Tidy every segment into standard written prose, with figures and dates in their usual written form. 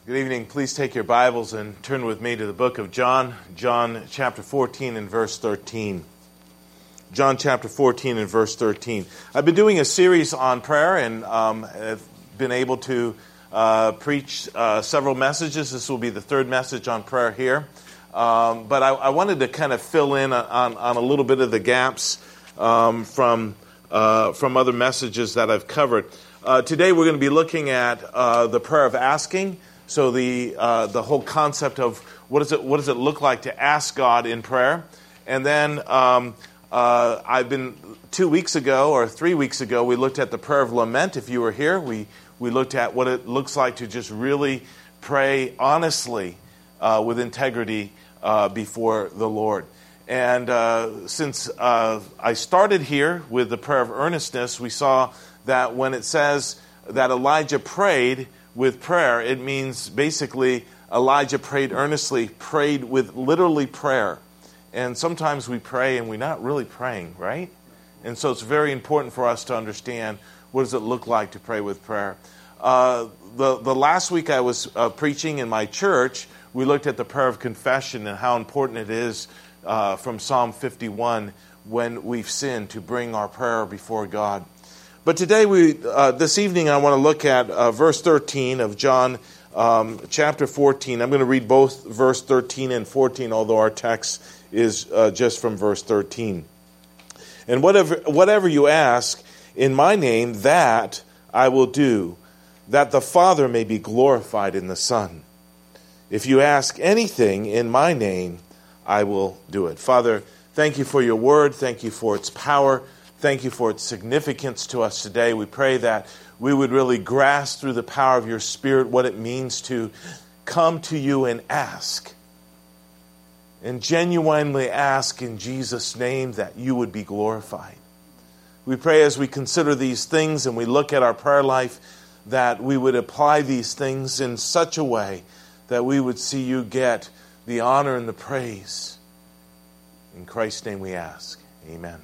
Good evening. Please take your Bibles and turn with me to the book of John, John chapter 14 and verse 13. John chapter 14 and verse 13. I've been doing a series on prayer and have been able to preach several messages. This will be the third message on prayer here. But I wanted to kind of fill in on a little bit of the gaps from other messages that I've covered. Today we're going to be looking at the prayer of asking. So the whole concept of what does it look like to ask God in prayer, and then I've been 2 weeks ago or 3 weeks ago we looked at the prayer of lament. If you were here, we looked at what it looks like to just really pray honestly with integrity before the Lord. And since I started here with the prayer of earnestness, we saw that when it says that Elijah prayed with prayer, it means basically Elijah prayed earnestly, prayed with literally prayer. And sometimes we pray and we're not really praying, right? And so it's very important for us to understand what does it look like to pray with prayer. The last week I was preaching in my church, we looked at the prayer of confession and how important it is from Psalm 51 when we've sinned to bring our prayer before God. But today, this evening, I want to look at verse 13 of John chapter 14. I'm going to read both verse 13 and 14, although our text is just from verse 13. And whatever you ask in my name, that I will do, that the Father may be glorified in the Son. If you ask anything in my name, I will do it. Father, thank you for your word. Thank you for its power. Thank you for its significance to us today. We pray that we would really grasp through the power of your Spirit what it means to come to you and ask. And genuinely ask in Jesus' name that you would be glorified. We pray as we consider these things and we look at our prayer life that we would apply these things in such a way that we would see you get the honor and the praise. In Christ's name we ask. Amen.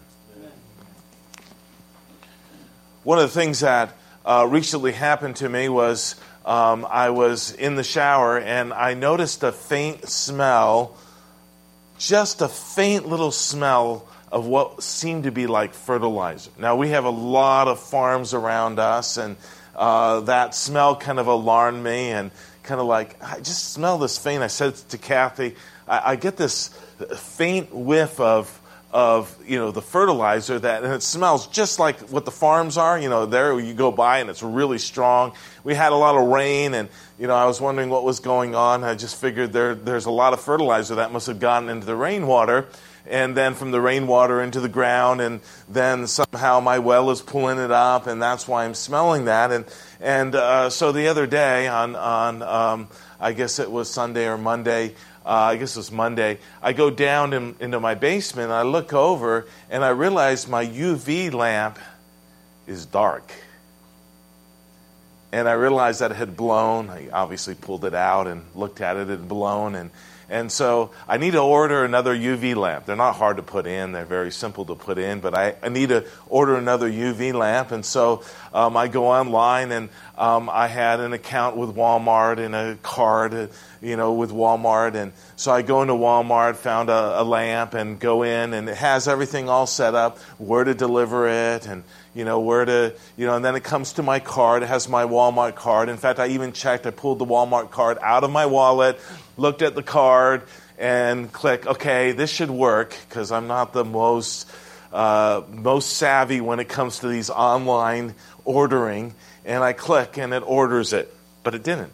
One of the things that recently happened to me was I was in the shower and I noticed a faint smell, just a faint little smell of what seemed to be like fertilizer. Now, we have a lot of farms around us, and that smell kind of alarmed me and kind of like, I just smell this faint. I said to Kathy, I get this faint whiff of the fertilizer and it smells just like what the farms are. There you go by and it's really strong. We had a lot of rain and, I was wondering what was going on. I just figured there's a lot of fertilizer that must have gotten into the rainwater and then from the rainwater into the ground, and then somehow my well is pulling it up, and that's why I'm smelling that. And so the other day on I guess it was Sunday or Monday, I guess it was Monday, I go down into my basement, and I look over, and I realize my UV lamp is dark. And I realized that it had blown. I obviously pulled it out and looked at it. It had blown, and so I need to order another UV lamp. They're not hard to put in. They're very simple to put in, but I need to order another UV lamp. And so I go online, and I had an account with Walmart and a card, with Walmart. And so I go into Walmart, found a lamp, and go in, and it has everything all set up, where to deliver it, and where to, and then it comes to my card. It has my Walmart card. In fact, I even checked. I pulled the Walmart card out of my wallet, looked at the card, and click, okay, this should work, because I'm not the most savvy when it comes to these online ordering. And I click, and it orders it, but it didn't.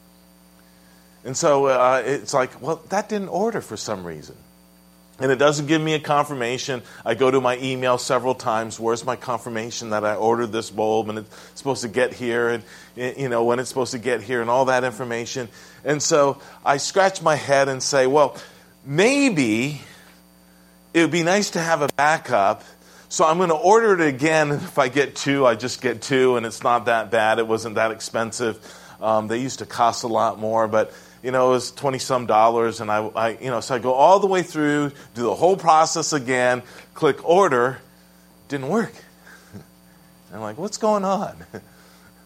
And so it's like, well, that didn't order for some reason. And it doesn't give me a confirmation. I go to my email several times. Where's my confirmation that I ordered this bulb and it's supposed to get here, and when it's supposed to get here, and all that information. And so I scratch my head and say, well, maybe it would be nice to have a backup. So I'm going to order it again. And if I get two, I just get two, and it's not that bad. It wasn't that expensive. They used to cost a lot more, but it was $20-some, and so I go all the way through, do the whole process again, click order, didn't work. And I'm like, what's going on?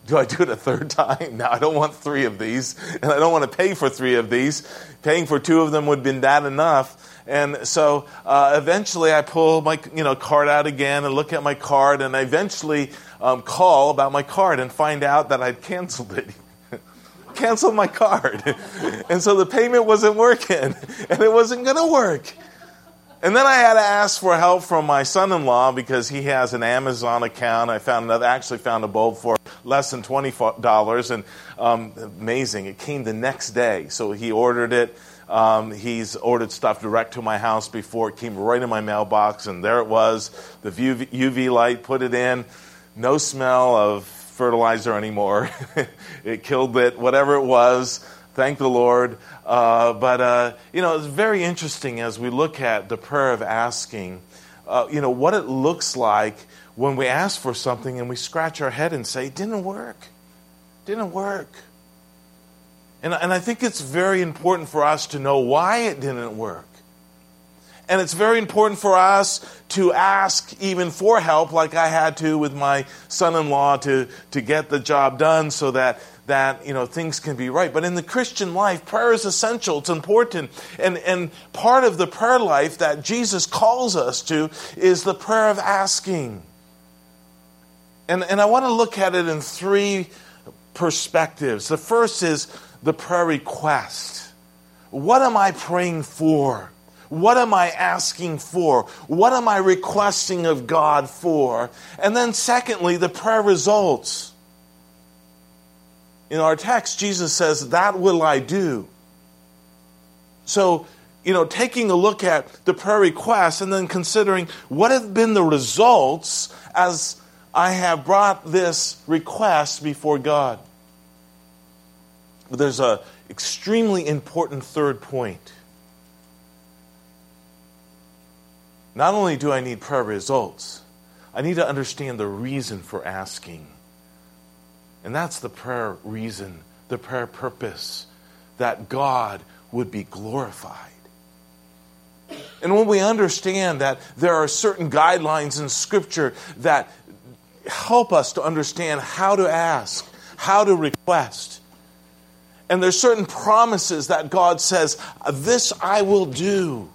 Do I do it a third time? No, I don't want 3 of these, and I don't want to pay for 3 of these. Paying for 2 of them would have been bad enough. And so eventually I pull my card out again and look at my card, and I eventually call about my card and find out that I'd canceled it. Canceled my card. And so the payment wasn't working, and it wasn't going to work. And then I had to ask for help from my son-in-law because he has an Amazon account. I actually found a bulb for less than $20, and amazing. It came the next day. So he ordered it. He's ordered stuff direct to my house before. It came right in my mailbox, and there it was. The UV light, put it in. No smell of fertilizer anymore. It killed it, whatever it was. Thank the Lord. But it's very interesting as we look at the prayer of asking, what it looks like when we ask for something and we scratch our head and say, it didn't work. Didn't work. And I think it's very important for us to know why it didn't work. And it's very important for us to ask even for help, like I had to with my son-in-law to get the job done so that things can be right. But in the Christian life, prayer is essential. It's important. And part of the prayer life that Jesus calls us to is the prayer of asking. And I want to look at it in 3 perspectives. The first is the prayer request. What am I praying for? What am I asking for? What am I requesting of God for? And then secondly, the prayer results. In our text, Jesus says, that will I do. So, taking a look at the prayer request and then considering what have been the results as I have brought this request before God. But there's an extremely important third point. Not only do I need prayer results, I need to understand the reason for asking. And that's the prayer reason, the prayer purpose, that God would be glorified. And when we understand that there are certain guidelines in Scripture that help us to understand how to ask, how to request, and there's certain promises that God says, this I will do.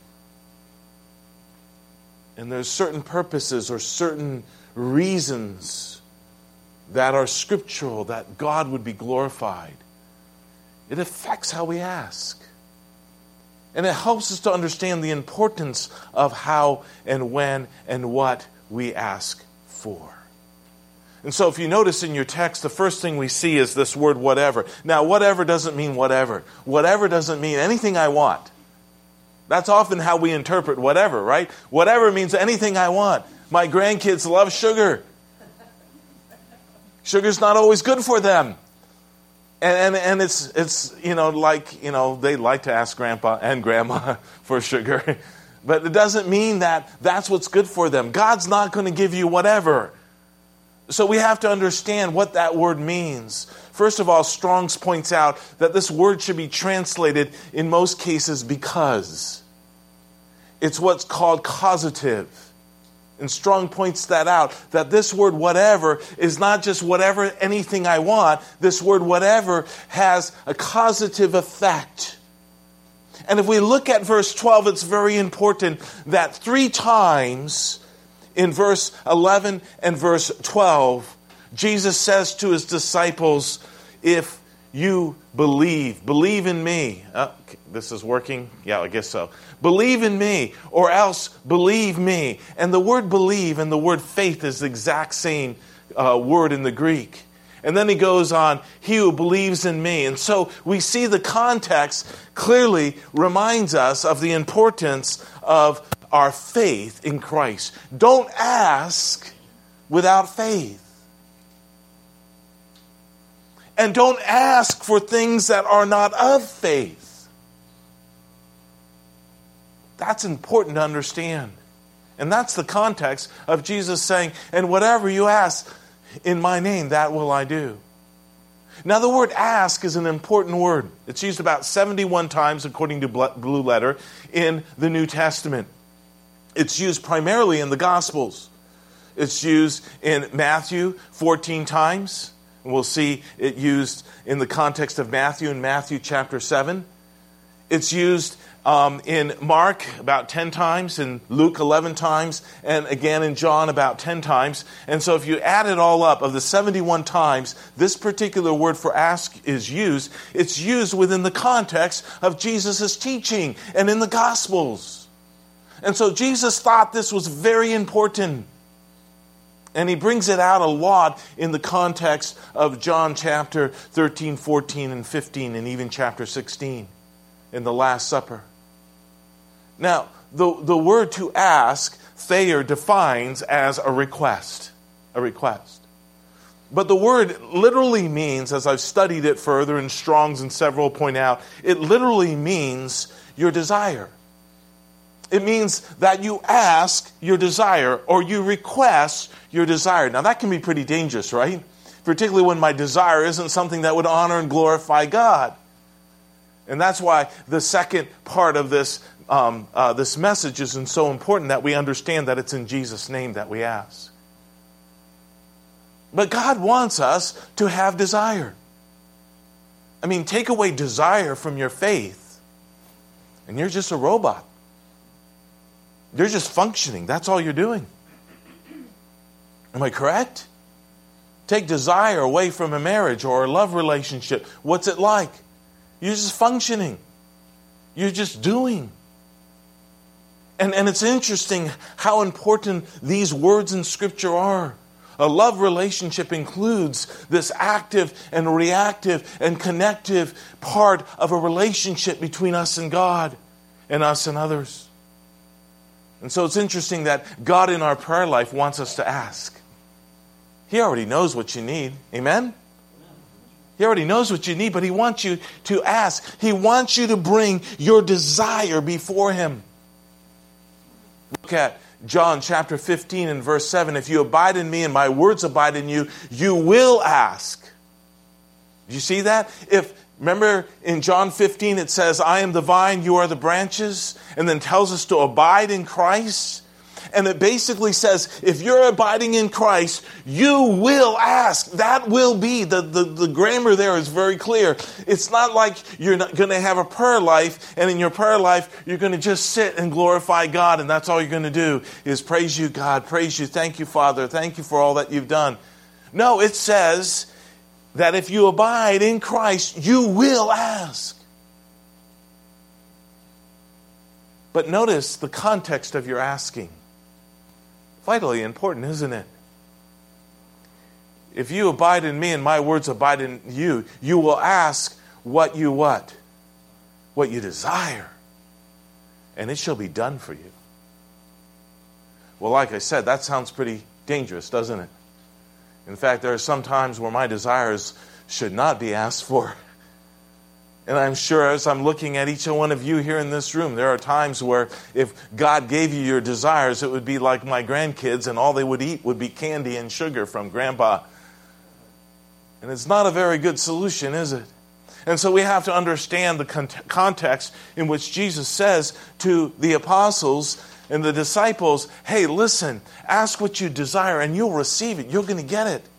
And there's certain purposes or certain reasons that are scriptural, that God would be glorified. It affects how we ask. And it helps us to understand the importance of how and when and what we ask for. And so if you notice in your text, the first thing we see is this word whatever. Now, whatever doesn't mean whatever. Whatever doesn't mean anything I want. That's often how we interpret whatever, right? Whatever means anything I want. My grandkids love sugar. Sugar's not always good for them. And it's they like to ask grandpa and grandma for sugar. But it doesn't mean that that's what's good for them. God's not going to give you whatever. So we have to understand what that word means. First of all, Strong's points out that this word should be translated in most cases because. It's what's called causative. And Strong points that out, that this word whatever is not just whatever, anything I want. This word whatever has a causative effect. And if we look at verse 12, it's very important that 3 times in verse 11 and verse 12, Jesus says to his disciples, if you believe in me. This is working? Yeah, I guess so. Believe in me, or else believe me. And the word believe and the word faith is the exact same word in the Greek. And then he goes on, he who believes in me. And so we see the context clearly reminds us of the importance of our faith in Christ. Don't ask without faith. And don't ask for things that are not of faith. That's important to understand. And that's the context of Jesus saying, and whatever you ask in my name, that will I do. Now the word ask is an important word. It's used about 71 times, according to Blue Letter, in the New Testament. It's used primarily in the Gospels. It's used in Matthew 14 times, And we'll see it used in the context of Matthew in Matthew chapter 7. It's used in Mark about 10 times, in Luke 11 times, and again in John about 10 times. And so if you add it all up, of the 71 times this particular word for ask is used, it's used within the context of Jesus' teaching and in the Gospels. And so Jesus thought this was very important. And he brings it out a lot in the context of John chapter 13, 14, and 15, and even chapter 16 in the Last Supper. Now, the word to ask, Thayer defines as a request. A request. But the word literally means, as I've studied it further, and Strong's and several point out, it literally means your desire. It means that you ask your desire or you request your desire. Now that can be pretty dangerous, right? Particularly when my desire isn't something that would honor and glorify God. And that's why the second part of this message is so important, that we understand that it's in Jesus' name that we ask. But God wants us to have desire. I mean, take away desire from your faith, and you're just a robot. You're just functioning. That's all you're doing. Am I correct? Take desire away from a marriage or a love relationship. What's it like? You're just functioning. You're just doing. And it's interesting how important these words in Scripture are. A love relationship includes this active and reactive and connective part of a relationship between us and God and us and others. And so it's interesting that God in our prayer life wants us to ask. He already knows what you need. Amen? He already knows what you need, but He wants you to ask. He wants you to bring your desire before Him. Look at John chapter 15 and verse 7. If you abide in me and my words abide in you, you will ask. Do you see that? Remember in John 15 it says, I am the vine, you are the branches, and then tells us to abide in Christ. And it basically says, if you're abiding in Christ, you will ask. That will be. The grammar there is very clear. It's not like you're not going to have a prayer life, and in your prayer life, you're going to just sit and glorify God, and that's all you're going to do is praise you, God, praise you, thank you, Father, thank you for all that you've done. No, it says that if you abide in Christ, you will ask. But notice the context of your asking. Vitally important, isn't it? If you abide in me and my words abide in you, you will ask what you what? What you desire. And it shall be done for you. Well, like I said, that sounds pretty dangerous, doesn't it? In fact, there are some times where my desires should not be asked for. And I'm sure as I'm looking at each one of you here in this room, there are times where if God gave you your desires, it would be like my grandkids and all they would eat would be candy and sugar from Grandpa. And it's not a very good solution, is it? And so we have to understand the context in which Jesus says to the apostles and the disciples, hey, listen, ask what you desire and you'll receive it. You're going to get it.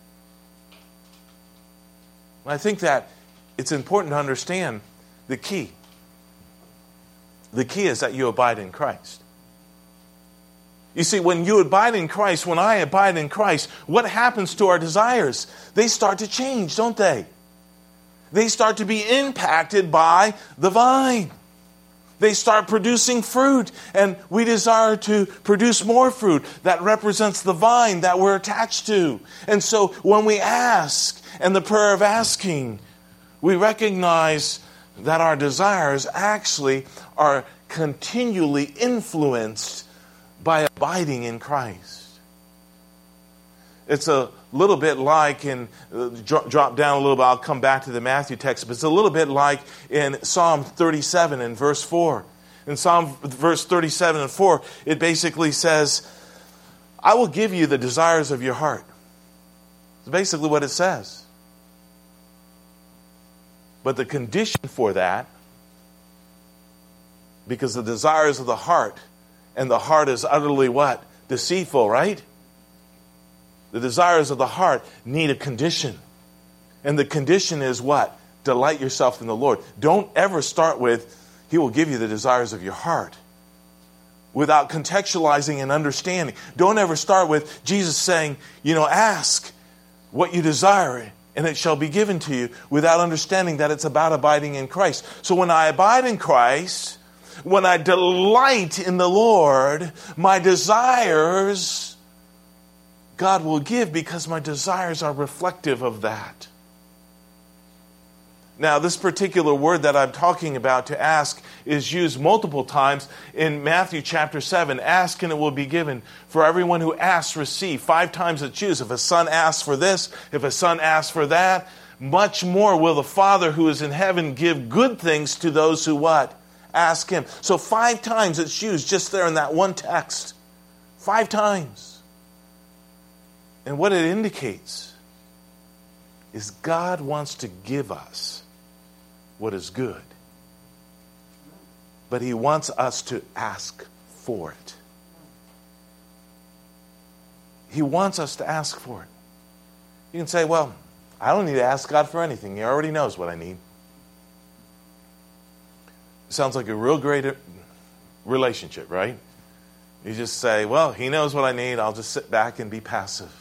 And I think that it's important to understand the key. The key is that you abide in Christ. You see, when you abide in Christ, when I abide in Christ, what happens to our desires? They start to change, don't they? They start to be impacted by the vine. They start producing fruit, and we desire to produce more fruit that represents the vine that we're attached to. And so when we ask, and the prayer of asking, we recognize that our desires actually are continually influenced by abiding in Christ. It's a little bit like drop down a little bit, I'll come back to the Matthew text, but it's a little bit like in Psalm 37 and verse 4. In Psalm verse 37 and 4, it basically says, I will give you the desires of your heart. That's basically what it says. But the condition for that, because the desires of the heart, and the heart is utterly what? Deceitful, right? The desires of the heart need a condition. And the condition is what? Delight yourself in the Lord. Don't ever start with, He will give you the desires of your heart, without contextualizing and understanding. Don't ever start with Jesus saying, ask what you desire and it shall be given to you, without understanding that it's about abiding in Christ. So when I abide in Christ, when I delight in the Lord, my desires, God will give, because my desires are reflective of that. Now, this particular word that I'm talking about, to ask, is used multiple times in Matthew chapter 7. Ask and it will be given. For everyone who asks, receive. 5 times it's used. If a son asks for this, if a son asks for that, much more will the Father who is in heaven give good things to those who what? Ask Him. So 5 times it's used just there in that one text. 5 times. And what it indicates is God wants to give us what is good. But He wants us to ask for it. He wants us to ask for it. You can say, well, I don't need to ask God for anything. He already knows what I need. Sounds like a real great relationship, right? You just say, well, He knows what I need. I'll just sit back and be passive.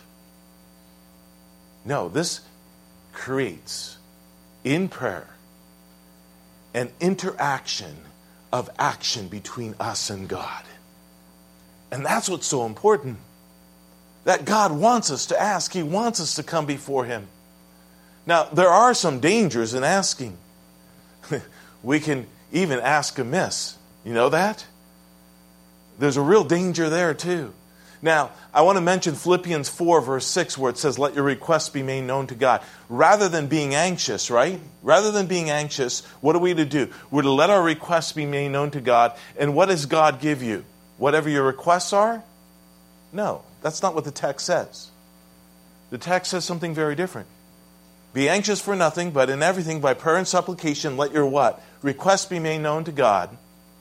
No, this creates, in prayer, an interaction of action between us and God. And that's what's so important. That God wants us to ask. He wants us to come before Him. Now, there are some dangers in asking. We can even ask amiss. You know that? There's a real danger there too. Now, I want to mention Philippians 4, verse 6, where it says, let your requests be made known to God. Rather than being anxious, right? Rather than being anxious, what are we to do? We're to let our requests be made known to God. And what does God give you? Whatever your requests are? No, that's not what the text says. The text says something very different. Be anxious for nothing, but in everything by prayer and supplication, let your what? Requests be made known to God.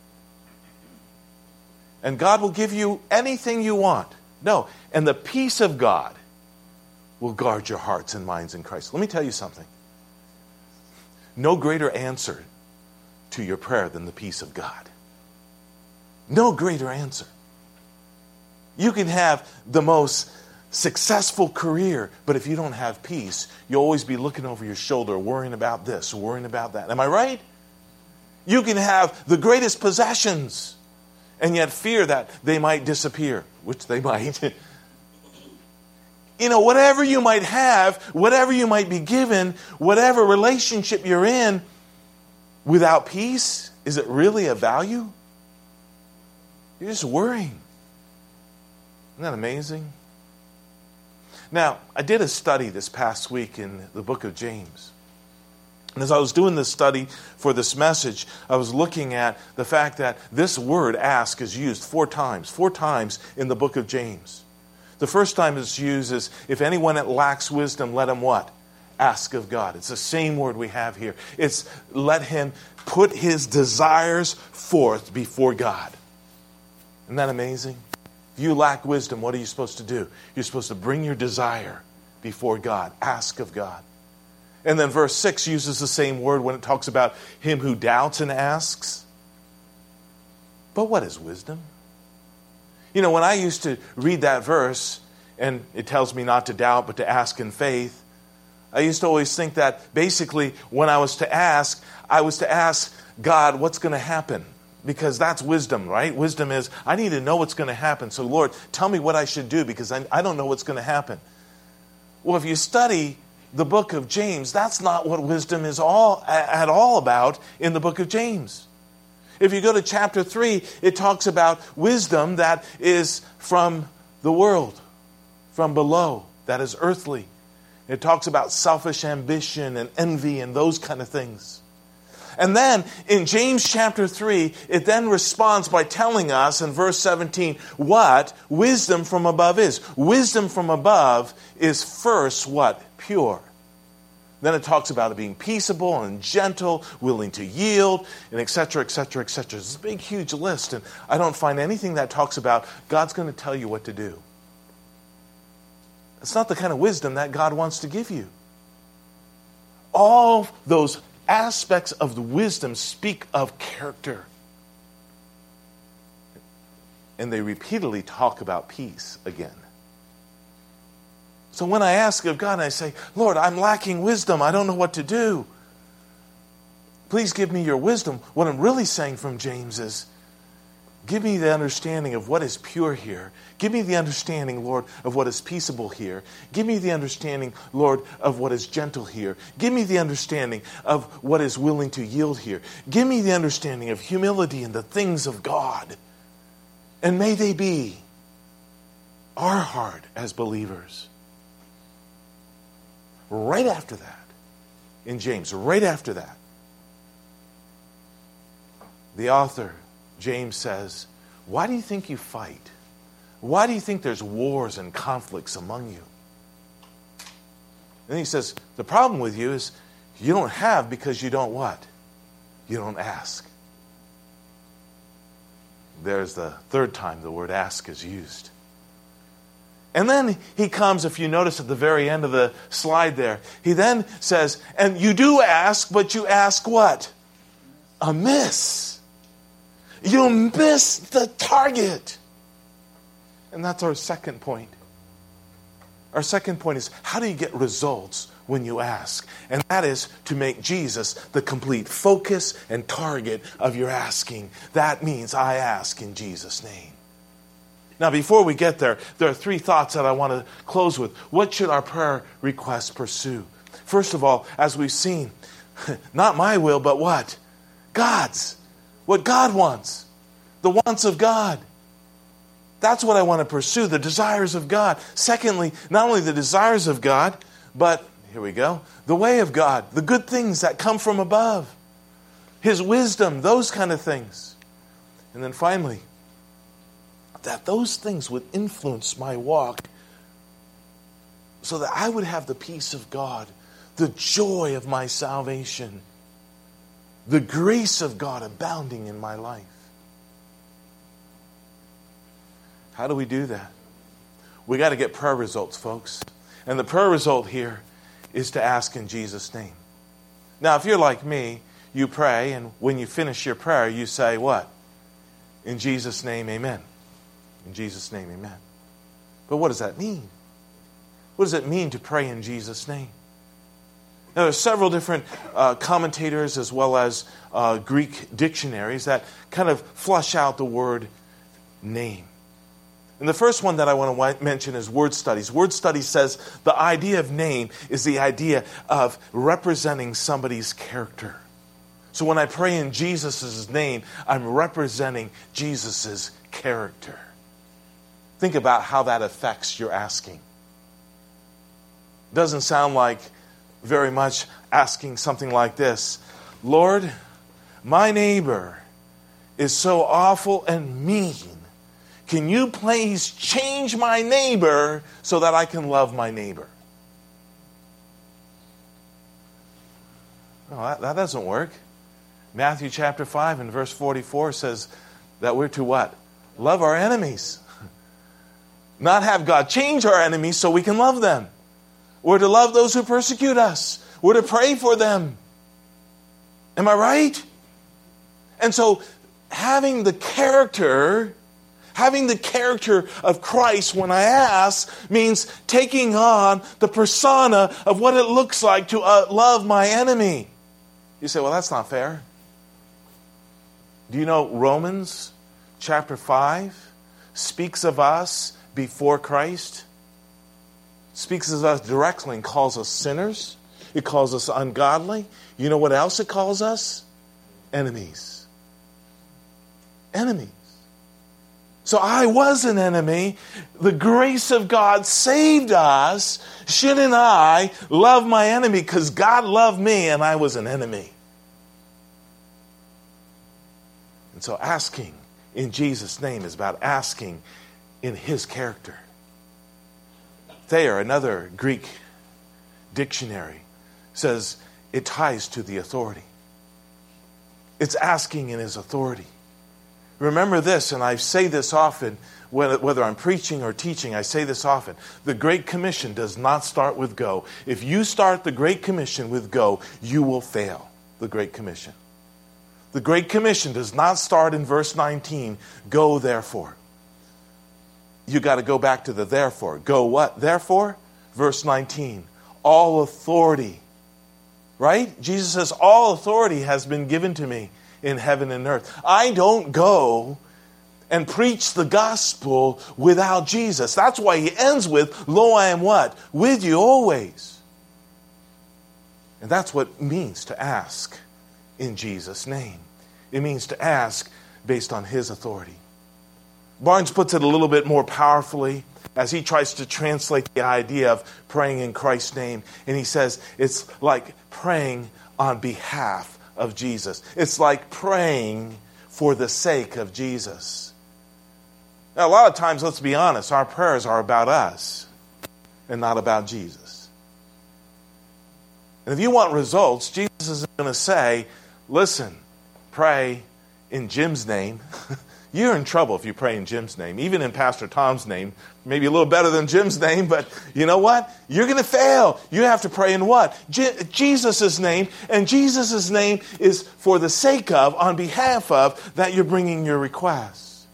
And God will give you anything you want. No, and the peace of God will guard your hearts and minds in Christ. Let me tell you something. No greater answer to your prayer than the peace of God. No greater answer. You can have the most successful career, but if you don't have peace, you'll always be looking over your shoulder, worrying about this, worrying about that. Am I right? You can have the greatest possessions, and yet fear that they might disappear, which they might. Whatever you might have, whatever you might be given, whatever relationship you're in, without peace, is it really of value? You're just worrying. Isn't that amazing? Now, I did a study this past week in the book of James. And as I was doing this study for this message, I was looking at the fact that this word ask is used 4 times in the book of James. The first time it's used is, if anyone that lacks wisdom, let him what? Ask of God. It's the same word we have here. It's let him put his desires forth before God. Isn't that amazing? If you lack wisdom, what are you supposed to do? You're supposed to bring your desire before God. Ask of God. And then verse 6 uses the same word when it talks about him who doubts and asks. But what is wisdom? When I used to read that verse, and it tells me not to doubt but to ask in faith, I used to always think that basically when I was to ask God what's going to happen. Because that's wisdom, right? Wisdom is, I need to know what's going to happen. So Lord, tell me what I should do because I don't know what's going to happen. Well, if you study the book of James, that's not what wisdom is at all about in the book of James. If you go to chapter 3, it talks about wisdom that is from the world, from below, that is earthly. It talks about selfish ambition and envy and those kind of things. And then in James chapter 3, it then responds by telling us in verse 17 what wisdom from above is. Wisdom from above is first what? Pure. Then it talks about it being peaceable and gentle, willing to yield, and etc., etc., etc. It's a big, huge list, and I don't find anything that talks about God's going to tell you what to do. It's not the kind of wisdom that God wants to give you. all those aspects of the wisdom speak of character. And they repeatedly talk about peace again. So when I ask of God and I say, Lord, I'm lacking wisdom. I don't know what to do. Please give me your wisdom. What I'm really saying from James is, give me the understanding of what is pure here. Give me the understanding, Lord, of what is peaceable here. Give me the understanding, Lord, of what is gentle here. Give me the understanding of what is willing to yield here. Give me the understanding of humility in the things of God. And may they be our heart as believers. Right after that, in James, right after that, the author, James, says, why do you think you fight? Why do you think there's wars and conflicts among you? And he says, the problem with you is you don't have because you don't what? You don't ask. There's the third time the word ask is used. And then he comes, if you notice at the very end of the slide there, he then says, and you do ask, but you ask what? Amiss. You miss the target. And that's our second point. Our second point is, how do you get results when you ask? And that is to make Jesus the complete focus and target of your asking. That means I ask in Jesus' name. Now, before we get there, there are three thoughts that I want to close with. What should our prayer requests pursue? First of all, as we've seen, not my will, but what? God's. What God wants. The wants of God. That's what I want to pursue, the desires of God. Secondly, not only the desires of God, but, here we go, the way of God, the good things that come from above. His wisdom, those kind of things. And then finally, that those things would influence my walk so that I would have the peace of God, the joy of my salvation, the grace of God abounding in my life. How do we do that? We got to get prayer results, folks. And the prayer result here is to ask in Jesus' name. Now, if you're like me, you pray, and when you finish your prayer, you say what? In Jesus' name, amen. In Jesus' name, amen. But what does that mean? What does it mean to pray in Jesus' name? Now, there are several different commentators as well as Greek dictionaries that kind of flush out the word name. And the first one that I want to mention is Word Studies. Word Studies says the idea of name is the idea of representing somebody's character. So when I pray in Jesus' name, I'm representing Jesus' character. Think about how that affects your asking. Doesn't sound like very much asking something like this. Lord, my neighbor is so awful and mean. Can you please change my neighbor so that I can love my neighbor? No, that doesn't work. Matthew chapter 5 and verse 44 says that we're to what? Love our enemies. Not have God change our enemies so we can love them. We're to love those who persecute us. We're to pray for them. Am I right? And so having the character of Christ when I ask means taking on the persona of what it looks like to love my enemy. You say, well, that's not fair. Do you know Romans chapter 5 speaks of us before Christ? Speaks of us directly and calls us sinners. It calls us ungodly. You know what else it calls us? Enemies. Enemies. So I was an enemy. The grace of God saved us. Shouldn't I love my enemy because God loved me and I was an enemy? And so asking in Jesus' name is about asking in His character. Thayer, another Greek dictionary, says it ties to the authority. It's asking in His authority. remember this, and I say this often, whether I'm preaching or teaching, I say this often. The Great Commission does not start with go. If you start the Great Commission with go, you will fail the Great Commission. The Great Commission does not start in verse 19, go therefore. You got to go back to the therefore. Go what? Therefore, verse 19, all authority. Right? Jesus says, all authority has been given to me in heaven and earth. I don't go and preach the gospel without Jesus. That's why he ends with, lo, I am what? With you always. And that's what it means to ask in Jesus' name. It means to ask based on his authority. Barnes puts it a little bit more powerfully as he tries to translate the idea of praying in Christ's name. And he says it's like praying on behalf of Jesus. It's like praying for the sake of Jesus. Now, a lot of times, let's be honest, our prayers are about us and not about Jesus. And if you want results, Jesus is going to say, listen, pray in Jim's name. You're in trouble if you pray in Jim's name, even in Pastor Tom's name. Maybe a little better than Jim's name, but you know what? You're going to fail. You have to pray in what? Jesus' name, and Jesus' name is for the sake of, on behalf of, that you're bringing your requests.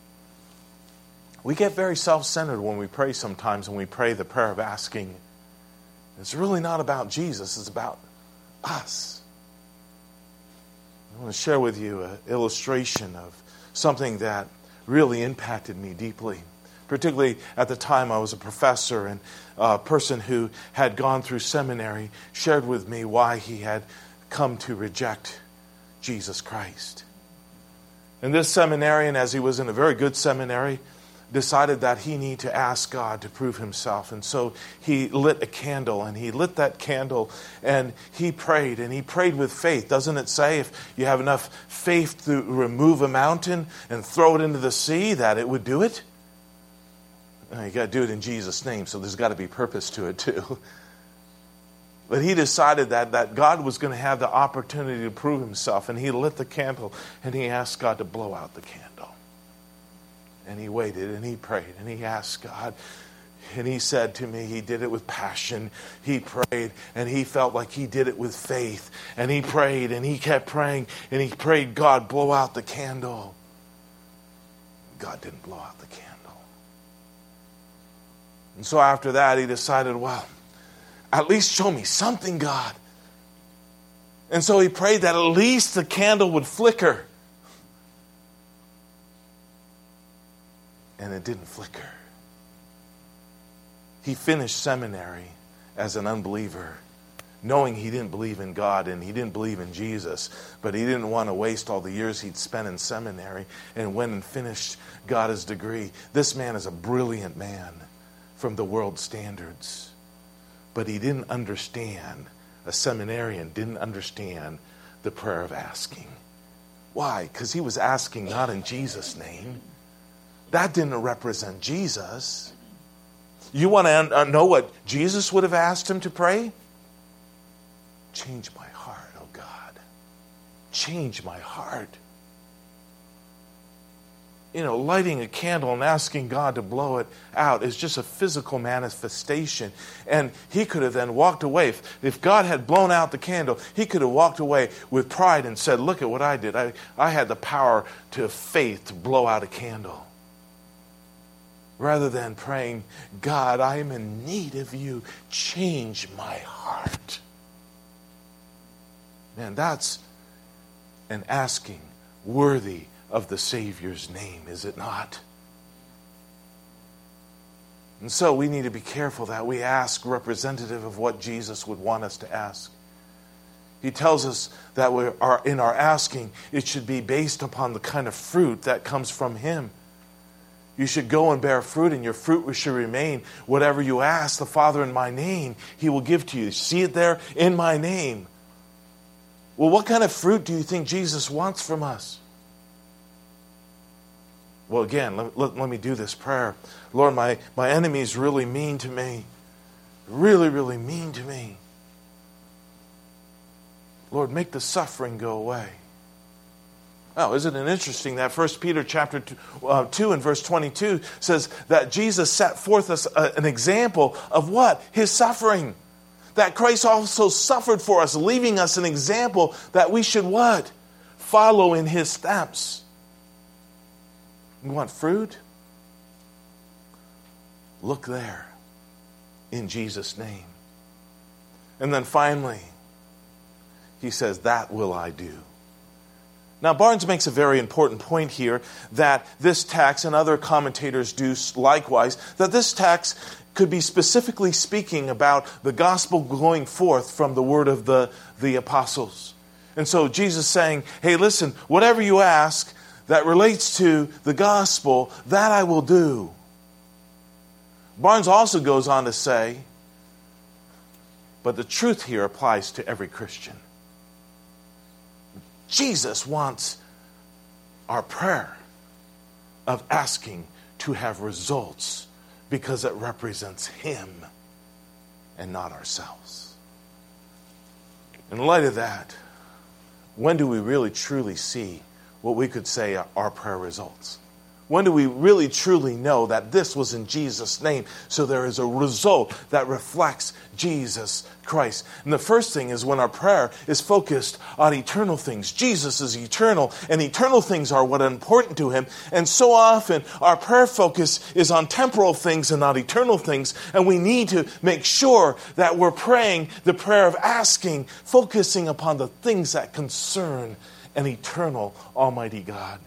We get very self-centered when we pray sometimes, when we pray the prayer of asking. It's really not about Jesus, it's about us. I want to share with you an illustration of something that really impacted me deeply, particularly at the time I was a professor, and a person who had gone through seminary shared with me why he had come to reject Jesus Christ. And this seminarian, as he was in a very good seminary, decided that he needed to ask God to prove himself. And so he lit a candle, and he lit that candle, and he prayed with faith. Doesn't it say if you have enough faith to remove a mountain and throw it into the sea, that it would do it? You got to do it in Jesus' name, so there's got to be purpose to it too. But he decided that God was going to have the opportunity to prove himself, and he lit the candle, and he asked God to blow out the candle. And he waited, and he prayed, and he asked God. And he said to me, he did it with passion. He prayed, and he felt like he did it with faith. And he prayed, and he kept praying, and he prayed, God, blow out the candle. God didn't blow out the candle. And so after that, he decided, well, at least show me something, God. And so he prayed that at least the candle would flicker. And it didn't flicker. He finished seminary as an unbeliever, knowing he didn't believe in God and he didn't believe in Jesus, but he didn't want to waste all the years he'd spent in seminary, and went and finished, got his degree. This man is a brilliant man from the world standards, but he didn't understand, a seminarian didn't understand the prayer of asking. Why? Because he was asking not in Jesus' name. That didn't represent Jesus. You want to know what Jesus would have asked him to pray? Change my heart, oh God. Change my heart. You know, lighting a candle and asking God to blow it out is just a physical manifestation. And he could have then walked away. If God had blown out the candle, he could have walked away with pride and said, look at what I did. I had the power to faith to blow out a candle. Rather than praying, God, I am in need of you. Change my heart. Man, that's an asking worthy of the Savior's name, is it not? And so we need to be careful that we ask representative of what Jesus would want us to ask. He tells us that in our asking, it should be based upon the kind of fruit that comes from him. You should go and bear fruit, and your fruit should remain. Whatever you ask the Father in my name, he will give to you. See it there? In my name. Well, what kind of fruit do you think Jesus wants from us? Well, again, let me do this prayer. Lord, my enemy is really mean to me. Really, really mean to me. Lord, make the suffering go away. Oh, isn't it interesting that 1 Peter chapter 2 and verse 22 says that Jesus set forth us an example of what? His suffering. That Christ also suffered for us, leaving us an example that we should what? Follow in his steps. You want fruit? Look there in Jesus' name. And then finally, he says, that will I do. Now, Barnes makes a very important point here that this text, and other commentators do likewise, that this text could be specifically speaking about the gospel going forth from the word of the apostles. And so Jesus saying, hey, listen, whatever you ask that relates to the gospel, that I will do. Barnes also goes on to say, but the truth here applies to every Christian. Jesus wants our prayer of asking to have results because it represents him and not ourselves. In light of that, when do we really truly see what we could say are our prayer results? When do we really truly know that this was in Jesus' name, so there is a result that reflects Jesus Christ? And the first thing is when our prayer is focused on eternal things. Jesus is eternal, and eternal things are what are important to him. And so often our prayer focus is on temporal things and not eternal things. And we need to make sure that we're praying the prayer of asking, focusing upon the things that concern an eternal Almighty God.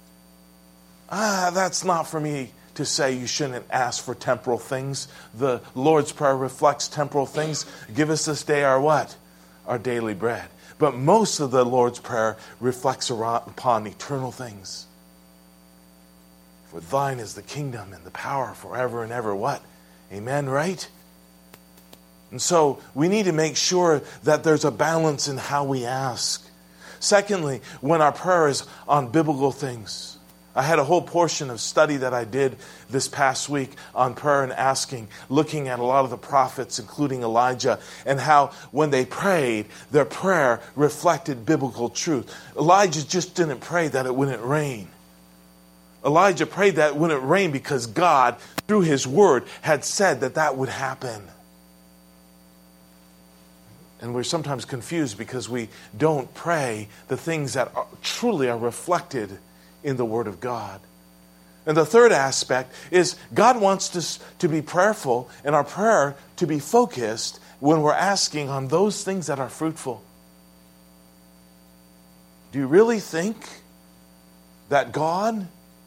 That's not for me to say you shouldn't ask for temporal things. The Lord's Prayer reflects temporal things. Give us this day our what? Our daily bread. But most of the Lord's Prayer reflects upon eternal things. For thine is the kingdom and the power forever and ever. What? Amen, right? And so we need to make sure that there's a balance in how we ask. Secondly, when our prayer is on biblical things. I had a whole portion of study that I did this past week on prayer and asking, looking at a lot of the prophets, including Elijah, and how when they prayed, their prayer reflected biblical truth. Elijah just didn't pray that it wouldn't rain. Elijah prayed that it wouldn't rain because God, through his word, had said that that would happen. And we're sometimes confused because we don't pray the things that truly are reflected in the Word of God. And the third aspect is God wants us to be prayerful and our prayer to be focused when we're asking on those things that are fruitful. Do you really think that God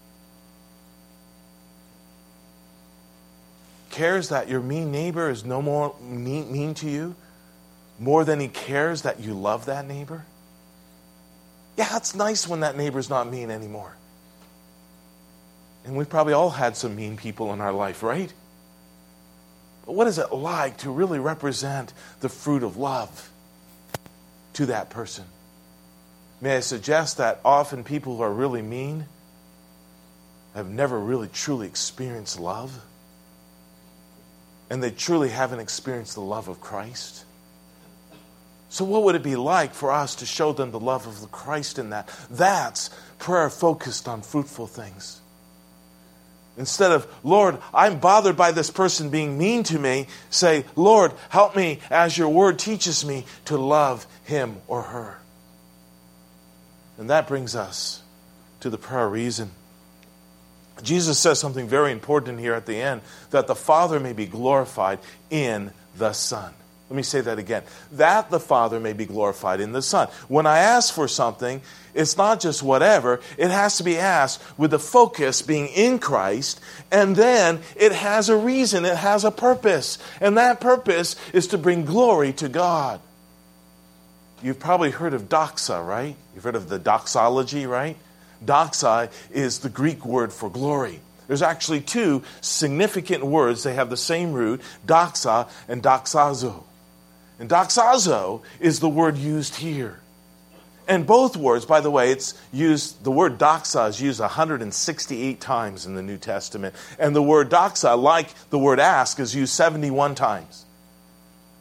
cares that your mean neighbor is no more mean to you more than he cares that you love that neighbor? Yeah, it's nice when that neighbor's not mean anymore. And we've probably all had some mean people in our life, right? But what is it like to really represent the fruit of love to that person? May I suggest that often people who are really mean have never really truly experienced love? And they truly haven't experienced the love of Christ? So what would it be like for us to show them the love of the Christ in that? That's prayer focused on fruitful things. Instead of, Lord, I'm bothered by this person being mean to me, say, Lord, help me as your word teaches me to love him or her. And that brings us to the prayer reason. Jesus says something very important here at the end, that the Father may be glorified in the Son. Let me say that again. That the Father may be glorified in the Son. When I ask for something, it's not just whatever. It has to be asked with the focus being in Christ. And then it has a reason. It has a purpose. And that purpose is to bring glory to God. You've probably heard of doxa, right? You've heard of the doxology, right? Doxa is the Greek word for glory. There's actually two significant words. They have the same root, doxa and doxazo. And doxazo is the word used here. And both words, by the way, the word doxa is used 168 times in the New Testament. And the word doxa, like the word ask, is used 71 times.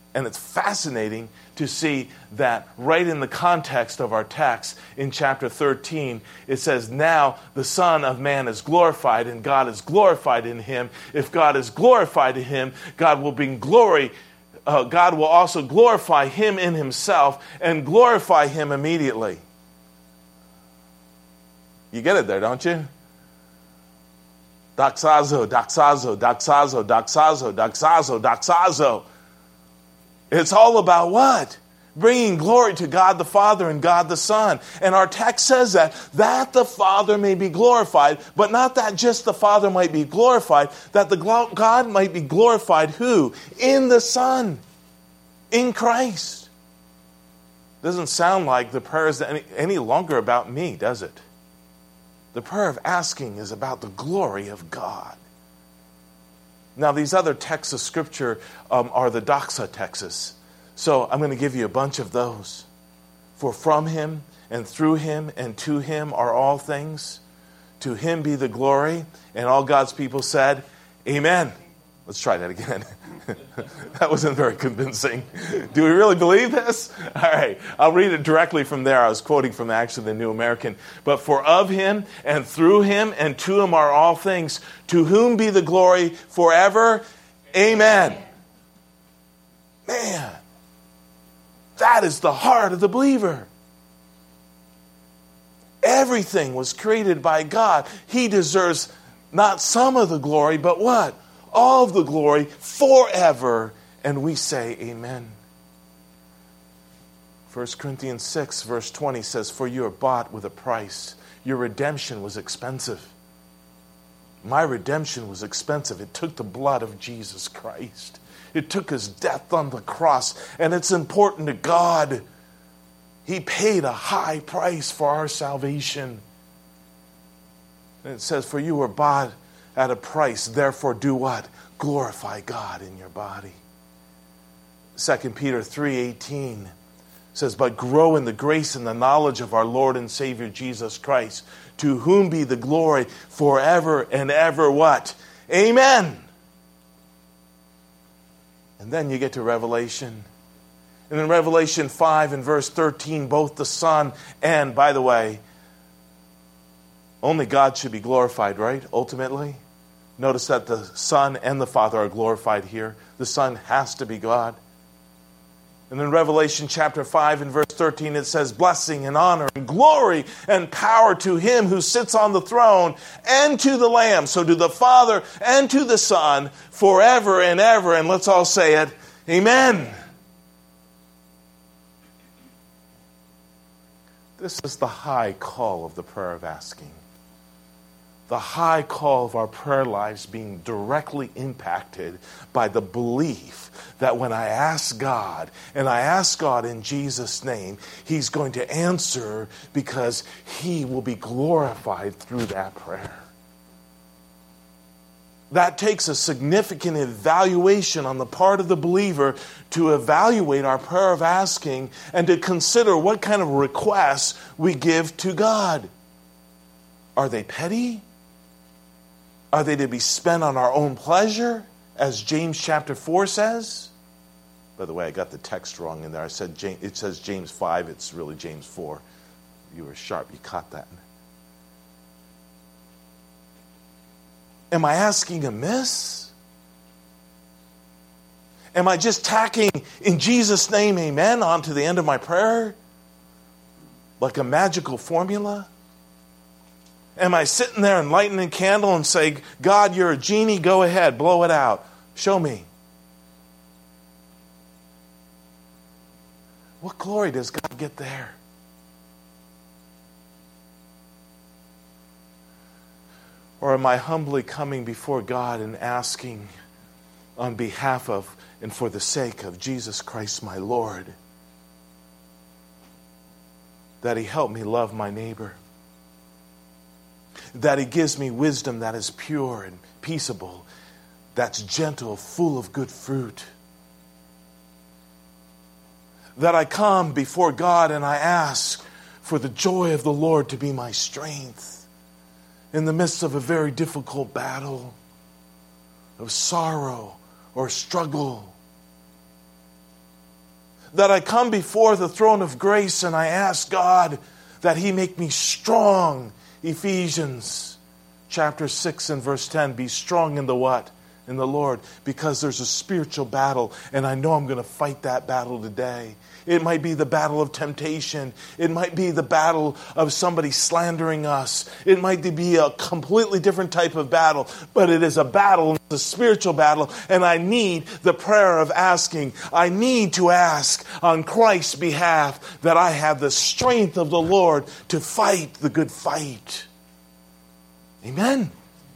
And it's fascinating to see that right in the context of our text in chapter 13, it says, now the Son of Man is glorified and God is glorified in him. If God is glorified in him, God will bring glory. God will also glorify him in himself and glorify him immediately. You get it there, don't you? Doxazo, doxazo, doxazo, doxazo, doxazo, doxazo. It's all about what? Bringing glory to God the Father and God the Son. And our text says that the Father may be glorified, but not that just the Father might be glorified, that God might be glorified who? In the Son, in Christ. Doesn't sound like the prayer is any longer about me, does it? The prayer of asking is about the glory of God. Now, these other texts of Scripture are the doxa texts. So I'm going to give you a bunch of those. For from him and through him and to him are all things. To him be the glory. And all God's people said, amen. Let's try that again. That wasn't very convincing. Do we really believe this? All right. I'll read it directly from there. I was quoting from actually the New American. But for of him and through him and to him are all things. To whom be the glory forever. Amen. Man, that is the heart of the believer. Everything was created by God. He deserves not some of the glory, but what? All of the glory forever. And we say amen. 1 Corinthians 6 verse 20 says, for you are bought with a price. Your redemption was expensive. My redemption was expensive. It took the blood of Jesus Christ. It took his death on the cross. And it's important to God. He paid a high price for our salvation. And it says, for you were bought at a price, therefore do what? Glorify God in your body. 2 Peter 3:18 says, but grow in the grace and the knowledge of our Lord and Savior Jesus Christ, to whom be the glory forever and ever what? Amen. And then you get to Revelation. And in Revelation 5 and verse 13, both the Son and, by the way, only God should be glorified, right? Ultimately. Notice that the Son and the Father are glorified here. The Son has to be God. And in Revelation chapter 5 and verse 13, it says, blessing and honor and glory and power to him who sits on the throne and to the Lamb. So to the Father and to the Son forever and ever. And let's all say it. Amen. This is the high call of the prayer of asking. The high call of our prayer lives being directly impacted by the belief that when I ask God, and I ask God in Jesus' name, he's going to answer because he will be glorified through that prayer. That takes a significant evaluation on the part of the believer to evaluate our prayer of asking and to consider what kind of requests we give to God. Are they petty? Are they to be spent on our own pleasure, as James chapter 4 says? By the way, I got the text wrong in there. I said it says James 5. It's really James 4. You were sharp. You caught that. Am I asking amiss? Am I just tacking in Jesus' name, amen, onto the end of my prayer? Like a magical formula? Am I sitting there and lighting a candle and say, God, you're a genie, go ahead, blow it out. Show me. What glory does God get there? Or am I humbly coming before God and asking on behalf of and for the sake of Jesus Christ my Lord that he help me love my neighbor? That he gives me wisdom that is pure and peaceable, that's gentle, full of good fruit. That I come before God and I ask for the joy of the Lord to be my strength in the midst of a very difficult battle of sorrow or struggle. that I come before the throne of grace and I ask God that He make me strong. Ephesians chapter 6 and verse 10, be strong in the what? In the Lord, because there's a spiritual battle, and I know I'm going to fight that battle today. It might be the battle of temptation. It might be the battle of somebody slandering us. It might be a completely different type of battle, but it is a battle, it's a spiritual battle, and I need the prayer of asking. I need to ask on Christ's behalf that I have the strength of the Lord to fight the good fight. Amen.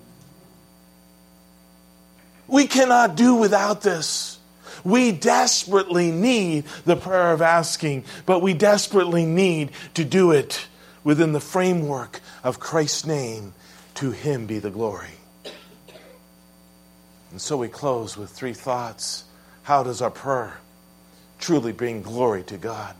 We cannot do without this. We desperately need the prayer of asking, but we desperately need to do it within the framework of Christ's name. To Him be the glory. And so we close with three thoughts. How does our prayer truly bring glory to God?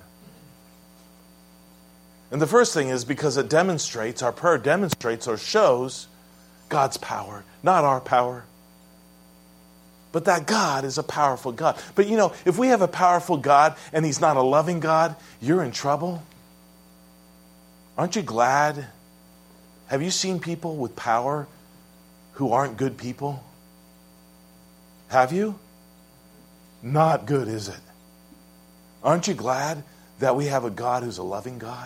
And the first thing is because it demonstrates, our prayer demonstrates or shows God's power, not our power. But that God is a powerful God. But you know, if we have a powerful God and He's not a loving God, you're in trouble. Aren't you glad? Have you seen people with power who aren't good people? Have you? Not good, is it? Aren't you glad that we have a God who's a loving God?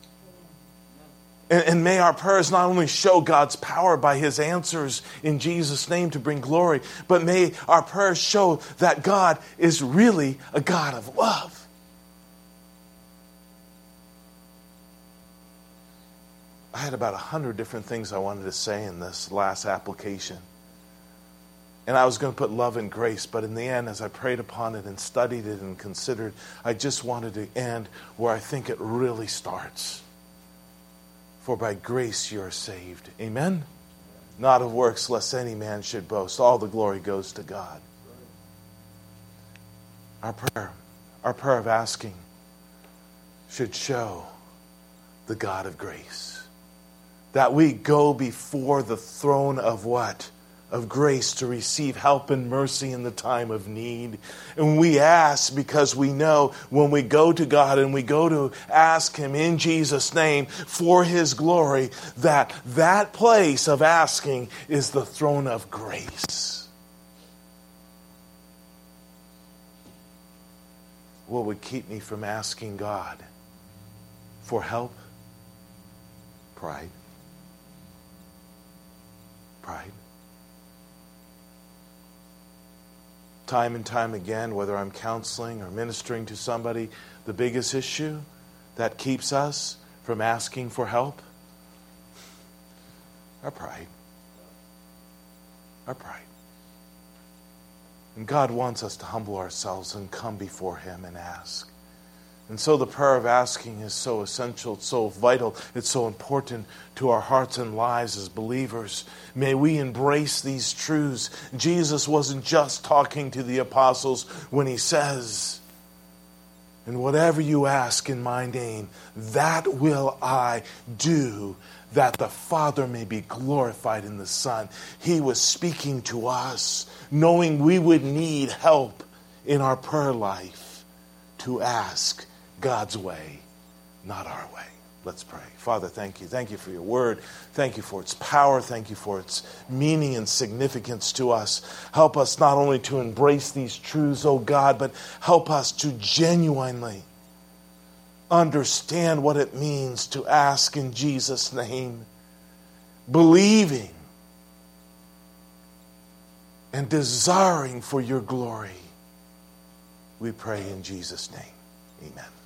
And may our prayers not only show God's power by His answers in Jesus' name to bring glory, but may our prayers show that God is really a God of love. I had about 100 different things I wanted to say in this last application. And I was going to put love and grace, but in the end, as I prayed upon it and studied it and considered, I just wanted to end where I think it really starts. For by grace you are saved. Amen? Not of works, lest any man should boast. All the glory goes to God. Our prayer of asking should show the God of grace. That we go before the throne of what? Of grace to receive help and mercy in the time of need. And we ask because we know when we go to God and we go to ask Him in Jesus' name for His glory, that place of asking is the throne of grace. What would keep me from asking God for help? Pride. Pride. Time and time again, whether I'm counseling or ministering to somebody, the biggest issue that keeps us from asking for help? Our pride. Our pride. And God wants us to humble ourselves and come before Him and ask. And so the prayer of asking is so essential, it's so vital, it's so important to our hearts and lives as believers. May we embrace these truths. Jesus wasn't just talking to the apostles when He says, and whatever you ask in my name, that will I do, that the Father may be glorified in the Son. He was speaking to us, knowing we would need help in our prayer life to ask God's way, not our way. Let's pray. Father, thank you. Thank you for your word. Thank you for its power. Thank you for its meaning and significance to us. Help us not only to embrace these truths, oh God, but help us to genuinely understand what it means to ask in Jesus' name, believing and desiring for your glory. We pray in Jesus' name. Amen.